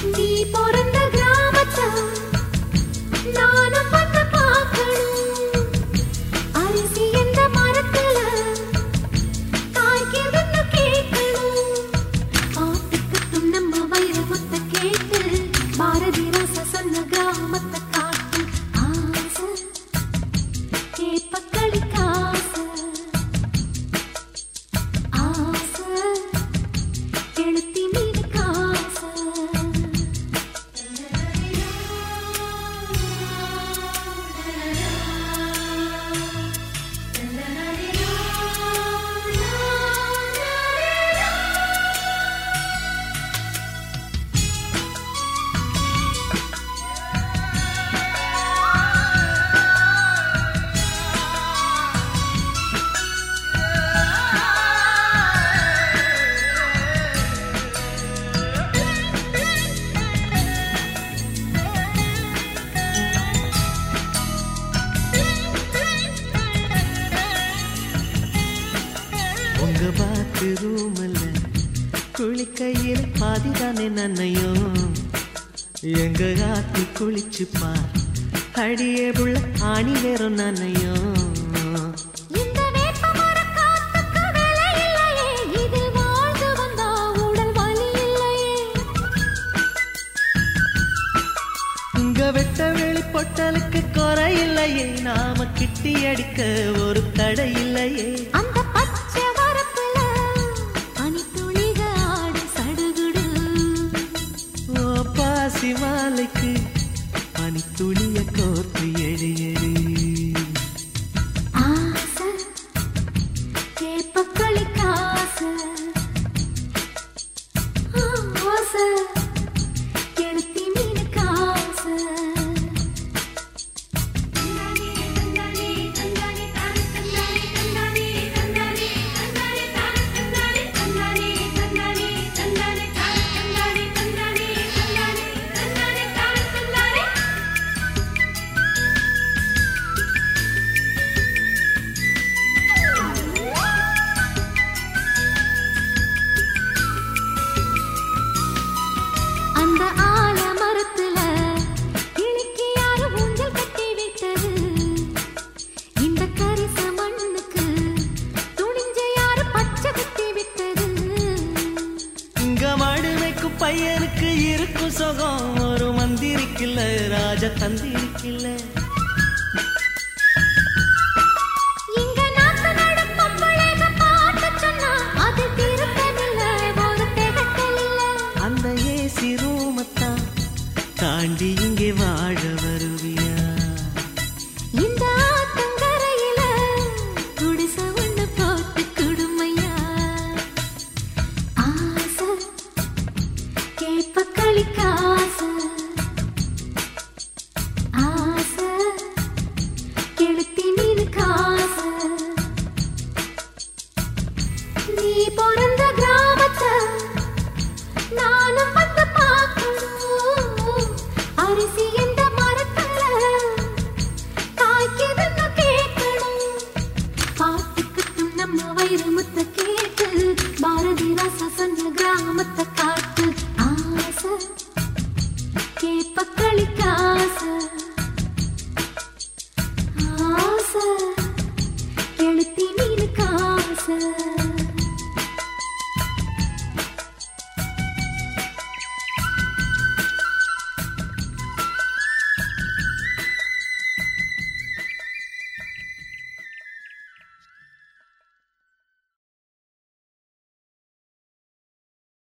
நீ பிறந்த கிராமத்தை நானும் வந்து பார்க்கணும். அரிசி எந்த மரத்துல காய்க்குதுன்னு கேட்கணும். ஆட்டுக்கு நம்ம வைரமுத்த கேட்டு பாரதி ராச சொன்ன கிராமத்தை காட்டு. ஆசை கேப்பக்களி காசு, ஆசை எழுத்தி மீது காசு. உங்க பாத்து ரூமல்ல குளிக்கையில் பாதிதானே நன்னையும் எங்க ஆத்தி குளிச்சு பார் அடியே புள்ள ஆணி வேறும் நன்னையும். இந்த வேப்பமர காத்துக்கு விலை இல்லையே, இதில் வாழ்ந்து வந்தா உடல் வலி இல்லையே. உங்க வெட்ட வெளி பொட்டலுக்கு குறை இல்லையே, நாம கிட்டி அடிக்க ஒரு தடை இல்லையே. அந்த பச்சை வரப்புல பனித்துளிக ஆடு சடுகுடு. ஓ பாசி மாலைக்கு பனி துளிய கோர்த்து எடு எடு. ஆசை கேப்பக்களி காசு, ஆசை எழுத்தி மீது காசு. அந்த ஆலமரத்துல கிளிக்கு யாரு ஊஞ்சல் கட்டி விட்டது? இந்த கரிச மண்ணுக்கு துணிஞ்ச யாரு பச்சை கட்டி விட்டது? இங்க மாடு வைக்கும் பையனுக்கு இருக்கும் சுகம் ஒரு மந்திரிக்கில்ல ராஜ தந்திரிக்கில்ல. இங்க நாத்து நடும் பொம்பளைக பாட்டு சொன்னா அது திருத்தமில்ல, ஒரு திகட்டல் இல்ல. அந்த ஏசி ரூமத்தான் தாண்டி இங்கே வாழ வருவியா? இந்த ஆத்தங்கரையில குடிசை ஒண்ணு போட்டு குடுமையா. ஆசை கேப்பக்களி காசு,